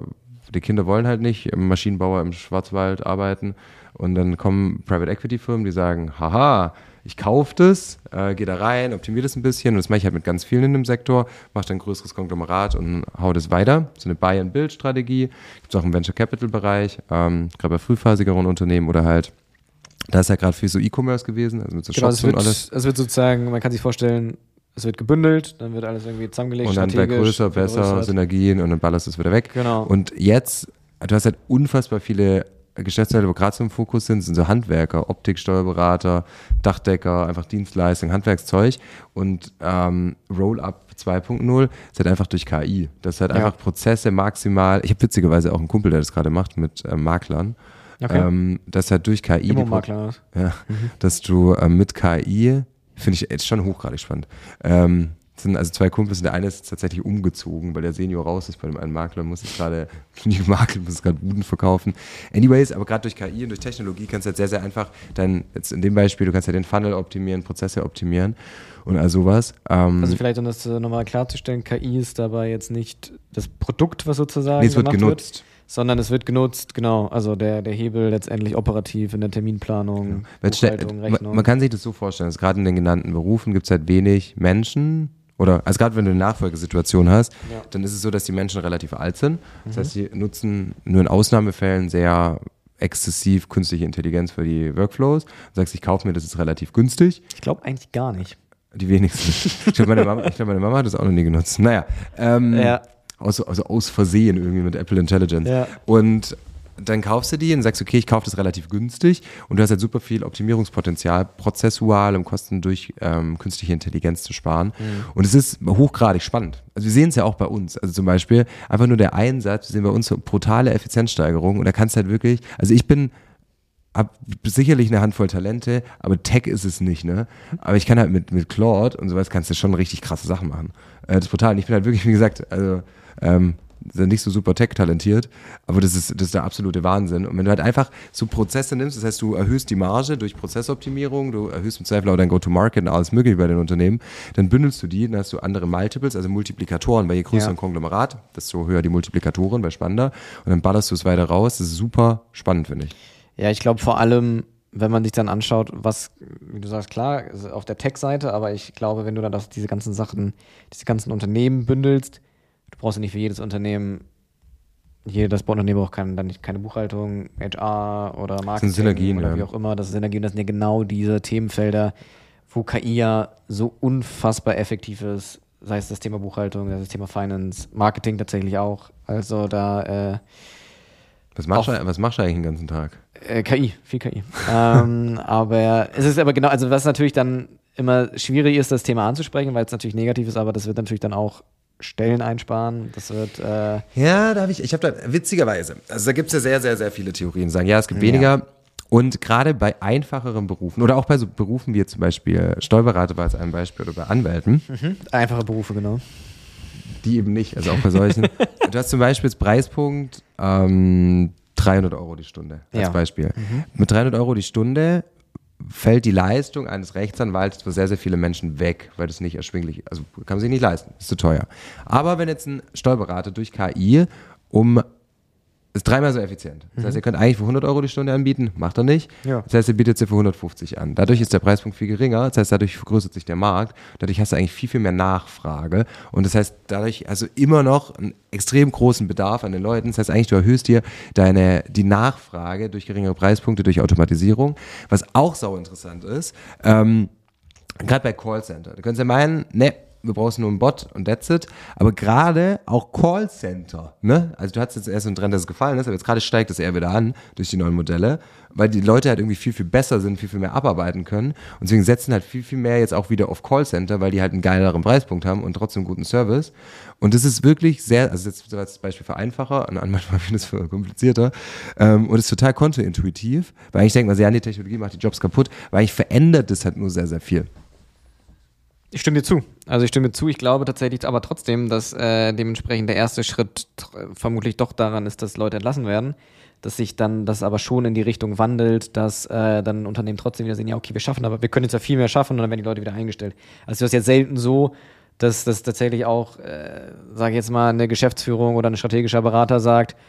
die Kinder wollen halt nicht im Maschinenbauer im Schwarzwald arbeiten und dann kommen Private Equity Firmen, die sagen, haha, ich kaufe das, äh, gehe da rein, optimiere das ein bisschen und das mache ich halt mit ganz vielen in dem Sektor, mache dann ein größeres Konglomerat und hau das weiter. So eine Buy-and-Build-Strategie, gibt es auch im Venture-Capital-Bereich, ähm, gerade bei frühphasigeren Unternehmen oder halt, da ist ja gerade viel so E-Commerce gewesen, also mit so genau, Shops es wird, und alles. Es wird sozusagen, man kann sich vorstellen, es wird gebündelt, dann wird alles irgendwie zusammengelegt, und dann wäre größer, besser, vergrößert. Synergien und dann ballerst du es wieder weg. Genau. Und jetzt, du hast halt unfassbar viele Geschäftsmodelle, wo gerade so im Fokus sind, sind so Handwerker, Optik, Steuerberater, Dachdecker, einfach Dienstleistung, Handwerkszeug und ähm, Roll-Up zwei Punkt null ist halt einfach durch K I. Das ist halt Ja. einfach Prozesse maximal, ich habe witzigerweise auch einen Kumpel, der das gerade macht mit äh, Maklern, Okay. ähm, das ist halt durch K I, die Pro- Immomakler. ja, dass du ähm, mit K I, finde ich jetzt schon hochgradig spannend, ähm, sind also zwei Kumpels und der eine ist tatsächlich umgezogen, weil der Senior raus ist bei dem einen Makler, muss jetzt gerade nicht gemakelt, muss gerade Buden verkaufen. Anyways, aber gerade durch K I und durch Technologie kannst du halt sehr, sehr einfach dann, jetzt in dem Beispiel, du kannst ja den Funnel optimieren, Prozesse optimieren und all sowas. Ähm, Also vielleicht, um das äh, nochmal klarzustellen, K I ist dabei jetzt nicht das Produkt, was sozusagen nee, es wird gemacht genutzt. wird, sondern es wird genutzt, genau, also der, der Hebel letztendlich operativ in der Terminplanung, Weil schnell- Buchhaltung, man, Rechnung. man kann sich das so vorstellen, dass gerade in den genannten Berufen gibt es halt wenig Menschen, oder also gerade wenn du eine Nachfolgesituation hast, Ja. dann ist es so, dass die Menschen relativ alt sind. Das heißt, sie nutzen nur in Ausnahmefällen sehr exzessiv künstliche Intelligenz für die Workflows. Du sagst, ich kaufe mir, das ist relativ günstig. Ich glaube eigentlich gar nicht. Die wenigsten. Ich glaube, meine Mama, ich glaub, meine Mama hat das auch noch nie genutzt. Naja, ähm, Ja. aus, also aus Versehen irgendwie mit Apple Intelligence. Ja. Und dann kaufst du die und sagst, okay, ich kaufe das relativ günstig und du hast halt super viel Optimierungspotenzial, prozessual, um Kosten durch ähm, künstliche Intelligenz zu sparen. Mhm. Und es ist hochgradig spannend. Also wir sehen es ja auch bei uns. Also zum Beispiel einfach nur der Einsatz, wir sehen bei uns so brutale Effizienzsteigerung und da kannst du halt wirklich, also ich bin hab sicherlich eine Handvoll Talente, aber Tech ist es nicht, ne? Aber ich kann halt mit, mit Claude und sowas kannst du schon richtig krasse Sachen machen. Äh, das ist brutal. Und ich bin halt wirklich, wie gesagt, also ähm, nicht so super Tech-talentiert, aber das ist, das ist der absolute Wahnsinn. Und wenn du halt einfach so Prozesse nimmst, das heißt, du erhöhst die Marge durch Prozessoptimierung, du erhöhst im Zweifel auch dein Go-to-Market und alles mögliche bei den Unternehmen, dann bündelst du die, dann hast du andere Multiples, also Multiplikatoren, weil je größer Ja. ein Konglomerat, desto höher die Multiplikatoren, weil spannender. Und dann ballerst du es weiter raus. Das ist super spannend, finde ich. Ja, ich glaube vor allem, wenn man sich dann anschaut, was, wie du sagst, klar, ist auf der Tech-Seite, aber ich glaube, wenn du dann das, diese ganzen Sachen, diese ganzen Unternehmen bündelst, du brauchst ja nicht für jedes Unternehmen, jedes Unternehmen braucht kein, dann nicht, keine Buchhaltung, H R oder Marketing Synergien, oder ja. wie auch immer, das ist Synergien, das sind ja genau diese Themenfelder, wo K I ja so unfassbar effektiv ist, sei es das Thema Buchhaltung, sei es das Thema Finance, Marketing tatsächlich auch, also da äh, Was machst, Auf- du, was machst du eigentlich den ganzen Tag? Äh, K I, viel K I. ähm, aber es ist aber genau, also was natürlich dann immer schwierig ist, das Thema anzusprechen, weil es natürlich negativ ist, aber das wird natürlich dann auch Stellen einsparen. Das wird, äh, Ja, da habe ich, ich habe da witzigerweise, also da gibt es ja sehr, sehr, sehr viele Theorien, die sagen, ja, es gibt Ja. weniger. Und gerade bei einfacheren Berufen oder auch bei so Berufen wie jetzt zum Beispiel Steuerberater war jetzt ein Beispiel oder bei Anwälten, einfache Berufe, genau. die eben nicht, also auch bei solchen. Du hast zum Beispiel als Preispunkt ähm, dreihundert Euro die Stunde als Ja. Beispiel. Mit dreihundert Euro die Stunde fällt die Leistung eines Rechtsanwalts für sehr, sehr viele Menschen weg, weil das nicht erschwinglich, also kann man sich nicht leisten, ist zu teuer. Aber wenn jetzt ein Steuerberater durch K I um ist dreimal so effizient. Das heißt, ihr könnt eigentlich für hundert Euro die Stunde anbieten, macht er nicht. Ja. Das heißt, ihr bietet sie für hundertfünfzig an. Dadurch ist der Preispunkt viel geringer. Das heißt, dadurch vergrößert sich der Markt. Dadurch hast du eigentlich viel, viel mehr Nachfrage. Und das heißt, dadurch also immer noch einen extrem großen Bedarf an den Leuten. Das heißt, eigentlich, du erhöhst hier deine, die Nachfrage durch geringere Preispunkte, durch Automatisierung. Was auch sau interessant ist, ähm, gerade bei Callcenter. Du könntest ja meinen, ne, wir brauchen nur einen Bot und that's it. Aber gerade auch Callcenter, ne? Also du hattest jetzt erst einen Trend, dass es gefallen ist, aber jetzt gerade steigt es eher wieder an durch die neuen Modelle, weil die Leute halt irgendwie viel, viel besser sind, viel, viel mehr abarbeiten können. Und deswegen setzen halt viel, viel mehr jetzt auch wieder auf Callcenter, weil die halt einen geileren Preispunkt haben und trotzdem guten Service. Und das ist wirklich sehr, also jetzt als Beispiel für einfacher, und manchmal finde ich es für komplizierter. Ähm, und es ist total kontraintuitiv, weil ich denke mal, sehr, die Technologie macht die Jobs kaputt, weil ich verändert das halt nur sehr, sehr viel. Ich stimme dir zu. Also ich stimme dir zu. Ich glaube tatsächlich aber trotzdem, dass äh, dementsprechend der erste Schritt tr- vermutlich doch daran ist, dass Leute entlassen werden, dass sich dann das aber schon in die Richtung wandelt, dass äh, dann Unternehmen trotzdem wieder sehen, ja okay, wir schaffen, aber wir können jetzt ja viel mehr schaffen und dann werden die Leute wieder eingestellt. Also das ist jetzt selten so, dass das tatsächlich auch, äh, sage ich jetzt mal, eine Geschäftsführung oder ein strategischer Berater sagt,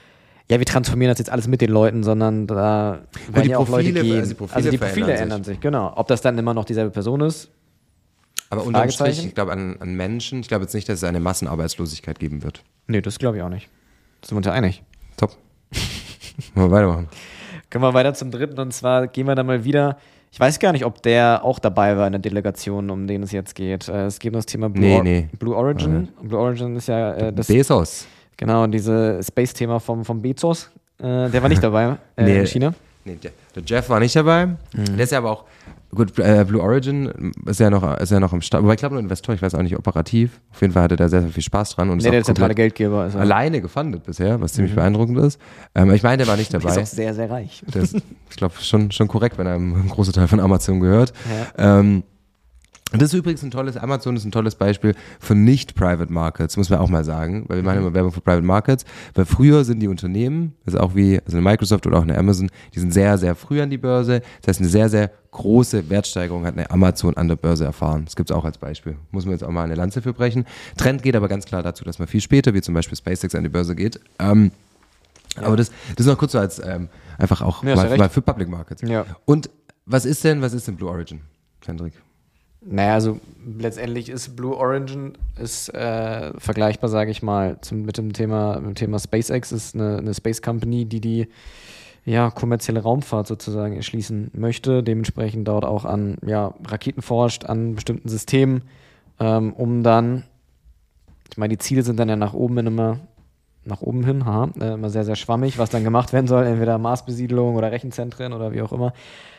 ja, wir transformieren das jetzt alles mit den Leuten, sondern da werden die ja auch Leute Profile- gehen. also die Profile also die verändern Profile sich. ändern sich, genau. Ob das dann immer noch dieselbe Person ist, Aber unterm Strich, Fragezeichen? ich glaube an, an Menschen, ich glaube jetzt nicht, dass es eine Massenarbeitslosigkeit geben wird. nee, das glaube ich auch nicht. Da sind wir uns ja einig. Top. Wollen wir weitermachen? Können wir weiter zum dritten und zwar gehen wir dann mal wieder, ich weiß gar nicht, ob der auch dabei war in der Delegation, um den es jetzt geht. Äh, Es geht um das Thema Blue, Nee, Or- nee. Blue Origin. Blue Origin ist ja äh, das, Bezos. genau, diese Space-Thema vom, vom Bezos. Äh, der war nicht dabei äh, Nee. in China. Nee, der, der Jeff war nicht dabei. Mhm. Der ist ja aber auch, gut, äh, Blue Origin ist ja noch, ist ja noch im Start. Wobei ich glaube, nur Investor, ich weiß auch nicht operativ. Auf jeden Fall hatte der sehr, sehr viel Spaß dran. Und ist Nee, auch der zentrale komplett Geldgeber. Ist er. alleine gefundet bisher, was ziemlich beeindruckend ist. Ähm, ich meine, der war nicht Ist dabei. auch sehr, sehr reich. Der ist, ich glaube, schon, schon korrekt, wenn er ein großer Teil von Amazon gehört. Ja. Ähm, und das ist übrigens ein tolles, Amazon ist ein tolles Beispiel für nicht-Private Markets, muss man auch mal sagen, weil wir machen immer Werbung für Private Markets, weil früher sind die Unternehmen, das ist auch wie also eine Microsoft oder auch eine Amazon, die sind sehr, sehr früh an die Börse, das heißt eine sehr, sehr große Wertsteigerung hat eine Amazon an der Börse erfahren. Das gibt es auch als Beispiel, muss man jetzt auch mal eine Lanze für brechen. Trend geht aber ganz klar dazu, dass man viel später, wie zum Beispiel SpaceX an die Börse geht, ähm, ja. aber das, das ist noch kurz so als ähm, einfach auch Ja, hast ja mal, recht. mal für Public Markets. Ja. Und was ist denn, was ist denn Blue Origin, Hendrik? Naja, also letztendlich ist Blue Origin ist äh, vergleichbar, sage ich mal, zum, mit dem Thema, mit dem Thema SpaceX, ist eine, eine Space Company, die die ja, kommerzielle Raumfahrt sozusagen erschließen möchte, dementsprechend dort auch an ja, Raketen forscht, an bestimmten Systemen, ähm, um dann, ich meine, die Ziele sind dann ja nach oben hin immer, nach oben hin, haha, äh, immer sehr, sehr schwammig, was dann gemacht werden soll, entweder Marsbesiedlung oder Rechenzentren oder wie auch immer.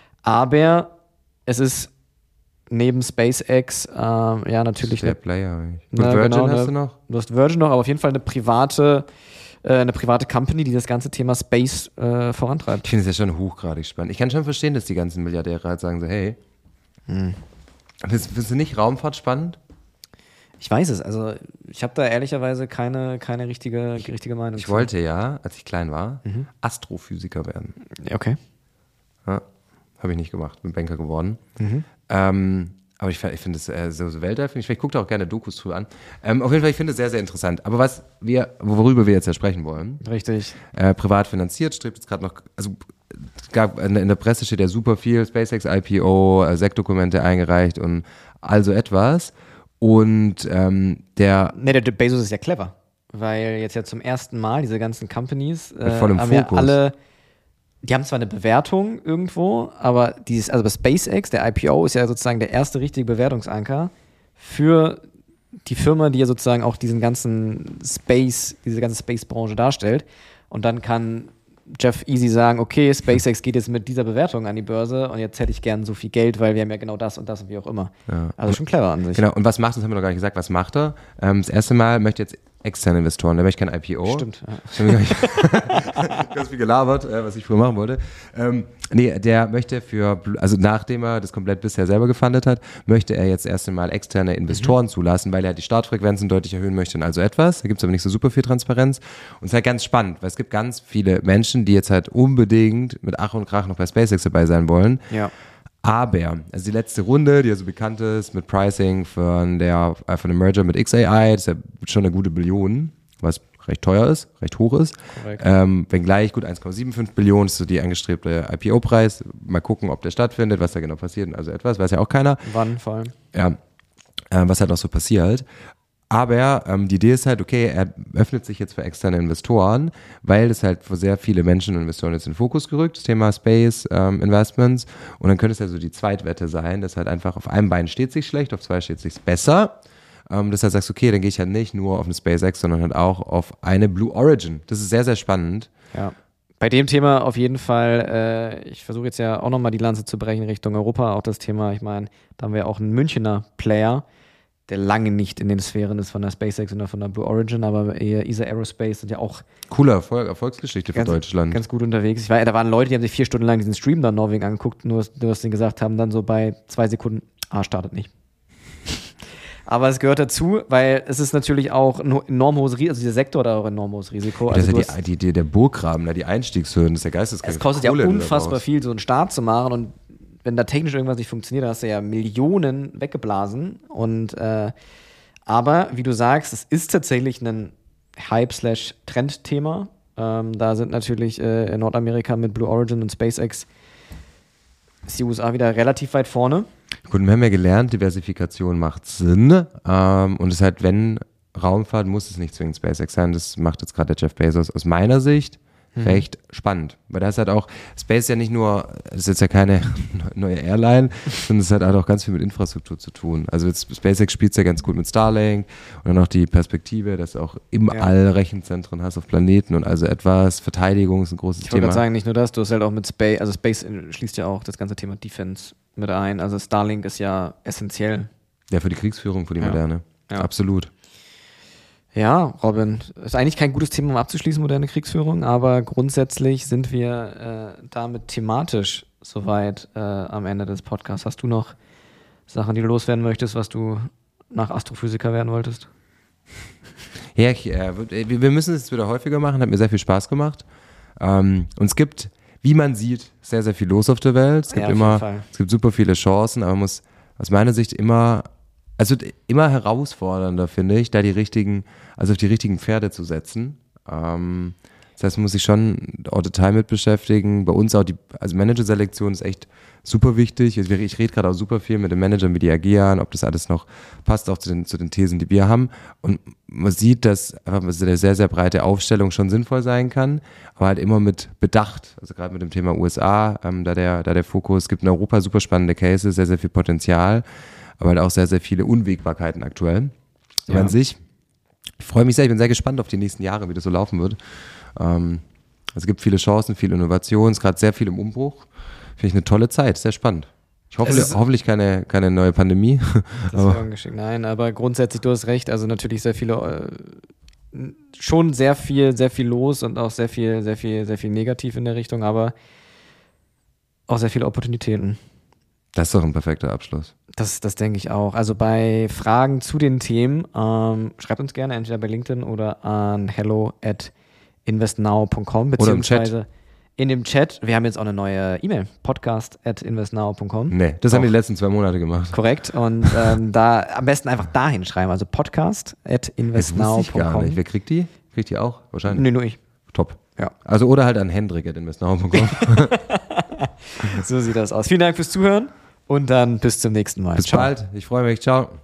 Aber es ist neben SpaceX, ähm, ja, natürlich der eine, Player. eigentlich. Und Na, Virgin genau, hast ne- du noch? du hast Virgin noch, aber auf jeden Fall eine private, äh, eine private Company, die das ganze Thema Space äh, vorantreibt. Ich finde es ja schon hochgradig spannend. Ich kann schon verstehen, dass die ganzen Milliardäre halt sagen so, hey, Hm. findest, findest du nicht Raumfahrt spannend? Ich weiß es, also ich habe da ehrlicherweise keine, keine richtige, richtige Meinung Ich zu. wollte ja, als ich klein war, Mhm. Astrophysiker werden. Ja, okay. Ja, habe ich nicht gemacht, bin Banker geworden. Mhm. Ähm, aber ich, ich finde es äh, so, so Weltall, finde ich, ich gucke da auch gerne Dokus zu an. Ähm, auf jeden Fall, ich finde es sehr, sehr interessant. Aber was wir, worüber wir jetzt ja sprechen wollen, Richtig. äh, privat finanziert, strebt jetzt gerade noch, also es gab in, in der Presse steht ja super viel, SpaceX I P O, äh, S E C-Dokumente eingereicht und also etwas. Und ähm, der Ne, der der Bezos ist ja clever, weil jetzt ja zum ersten Mal diese ganzen Companies äh, Mit vollem haben ja Fokus. alle, die haben zwar eine Bewertung irgendwo, aber dieses, also bei SpaceX, der I P O ist ja sozusagen der erste richtige Bewertungsanker für die Firma, die ja sozusagen auch diesen ganzen Space, diese ganze Space-Branche darstellt. Und dann kann Jeff easy sagen, okay, SpaceX geht jetzt mit dieser Bewertung an die Börse und jetzt hätte ich gern so viel Geld, weil wir haben ja genau das und das und wie auch immer. Ja. Also schon clever an sich. Genau, und was macht, das haben wir noch gar nicht gesagt, was macht er? Ähm, das erste Mal möchte jetzt externe Investoren, der möchte kein I P O. Stimmt. Ja. Ich habe gar ganz viel gelabert, äh, was ich früher machen wollte. Ähm, nee, der möchte für, Bl- also nachdem er das komplett bisher selber gefundet hat, möchte er jetzt erst einmal externe Investoren mhm. zulassen, weil er die Startfrequenzen deutlich erhöhen möchte und also etwas. Da gibt es aber nicht so super viel Transparenz. Und es ist halt ganz spannend, weil es gibt ganz viele Menschen, die jetzt halt unbedingt mit Ach und Krach noch bei SpaceX dabei sein wollen. Ja. Aber, also die letzte Runde, die ja so bekannt ist mit Pricing von der, äh, von dem Merger mit X A I, das ist ja schon eine gute Billion, was recht teuer ist, recht hoch ist. Korrekt. Ähm, wenngleich gut eins Komma fünfundsiebzig Billionen ist so die angestrebte I P O-Preis. Mal gucken, ob der stattfindet, was da genau passiert und also etwas, weiß ja auch keiner. Wann vor allem? Ja, ähm, was halt noch so passiert. Aber ähm, die Idee ist halt, okay, er öffnet sich jetzt für externe Investoren, weil es halt für sehr viele Menschen und Investoren jetzt in den Fokus gerückt, das Thema Space ähm, Investments. Und dann könnte es ja so die Zweitwette sein, dass halt einfach auf einem Bein steht sich schlecht, auf zwei steht sich besser. Ähm, dass du halt sagst, okay, dann gehe ich halt nicht nur auf eine SpaceX, sondern halt auch auf eine Blue Origin. Das ist sehr, sehr spannend. Ja. Bei dem Thema auf jeden Fall, äh, ich versuche jetzt ja auch nochmal die Lanze zu brechen Richtung Europa, auch das Thema, ich meine, da haben wir auch einen Münchner Player, der lange nicht in den Sphären ist von der SpaceX oder von der Blue Origin, aber eher E S A Aerospace sind ja auch Cooler Erfolg, Erfolgsgeschichte für ganz, Deutschland. ganz gut unterwegs. Ich war, da waren Leute, die haben sich vier Stunden lang diesen Stream da in Norwegen angeguckt, nur, nur was sie gesagt haben, dann so bei zwei Sekunden, ah, startet nicht. Aber es gehört dazu, weil es ist natürlich auch ein enorm hohes Risiko, also dieser Sektor hat auch ein enorm hohes Risiko. Das Also ist du ja hast- die, die, die, der Burggraben, ne, die Einstiegshürden, das ist ja geisteskrank. Es kostet Kohle, ja die du da unfassbar brauchst. viel, so einen Start zu machen, und wenn da technisch irgendwas nicht funktioniert, dann hast du ja Millionen weggeblasen. Und äh, aber wie du sagst, es ist tatsächlich ein Hype-Trend-Thema. Ähm, da sind natürlich äh, in Nordamerika mit Blue Origin und SpaceX ist die U S A wieder relativ weit vorne. Gut, wir haben ja gelernt, Diversifikation macht Sinn. Ähm, und es ist halt, wenn Raumfahrt, muss es nicht zwingend SpaceX sein. Das macht jetzt gerade der Jeff Bezos aus meiner Sicht mhm. recht spannend. Weil da ist halt auch, Space ja nicht nur, das ist jetzt ja keine neue Airline, sondern es hat halt auch ganz viel mit Infrastruktur zu tun. Also jetzt SpaceX spielt es ja ganz gut mit Starlink und dann auch die Perspektive, dass du auch im Ja. All Rechenzentren hast auf Planeten und also etwas, Verteidigung ist ein großes Ich wollte Thema. gerade sagen, nicht nur das, du hast halt auch mit Space, also Space schließt ja auch das ganze Thema Defense mit ein. Also Starlink ist ja essentiell. Ja, für die Kriegsführung, für die Ja. Moderne. Ja. Absolut. Ja, Robin, ist eigentlich kein gutes Thema, um abzuschließen, moderne Kriegsführung, aber grundsätzlich sind wir äh, damit thematisch soweit äh, am Ende des Podcasts. Hast du noch Sachen, die du loswerden möchtest, was du nach Astrophysiker werden wolltest? Ja, ich, äh, wir wir müssen es jetzt wieder häufiger machen, hat mir sehr viel Spaß gemacht. Ähm, und es gibt, wie man sieht, sehr, sehr viel los auf der Welt. Es gibt Ja, auf jeden immer, Fall. es gibt super viele Chancen, aber man muss aus meiner Sicht immer, also immer herausfordernder, finde ich, da die richtigen, also auf die richtigen Pferde zu setzen. Ähm, das heißt, man muss sich schon all the time mit beschäftigen. Bei uns auch die, also Managerselektion ist echt super wichtig. Ich, ich rede gerade auch super viel mit den Managern, wie die agieren, ob das alles noch passt, auch zu den, zu den Thesen, die wir haben. Und man sieht, dass einfach eine sehr, sehr breite Aufstellung schon sinnvoll sein kann, aber halt immer mit Bedacht. Also gerade mit dem Thema U S A, ähm, da, der, da der Fokus, es gibt in Europa super spannende Cases, sehr, sehr viel Potenzial, aber halt auch sehr, sehr viele Unwägbarkeiten aktuell. Aber Ja. an sich, ich freue mich sehr, ich bin sehr gespannt auf die nächsten Jahre, wie das so laufen wird. Ähm, es gibt viele Chancen, viel Innovation, es ist gerade sehr viel im Umbruch. Finde ich eine tolle Zeit, sehr spannend. Ich hoffe, Es ist- hoffentlich keine, keine neue Pandemie. Das Aber- wäre ungeschickt. Nein, aber grundsätzlich, du hast recht, also natürlich sehr viele, äh, schon sehr viel, sehr viel los und auch sehr viel, sehr viel, sehr viel negativ in der Richtung, aber auch sehr viele Opportunitäten. Das ist doch ein perfekter Abschluss. Das, das denke ich auch. Also bei Fragen zu den Themen, ähm, schreibt uns gerne entweder bei LinkedIn oder an hello at investnow punkt com Oder im Chat. beziehungsweise in dem Chat. Wir haben jetzt auch eine neue E-Mail, podcast at investnow punkt com. Nee, das Doch. haben die letzten zwei Monate gemacht. Korrekt. Und ähm, da am besten einfach dahin schreiben, also podcast at Das investnow wusste ich punkt gar com. nicht. Wer kriegt die? Kriegt die auch? Wahrscheinlich. Nee, nur ich. Top. Ja. Also oder halt an hendrik at investnow punkt com. So sieht das aus. Vielen Dank fürs Zuhören und dann bis zum nächsten Mal. Bis Ciao. bald. Ich freue mich. Ciao.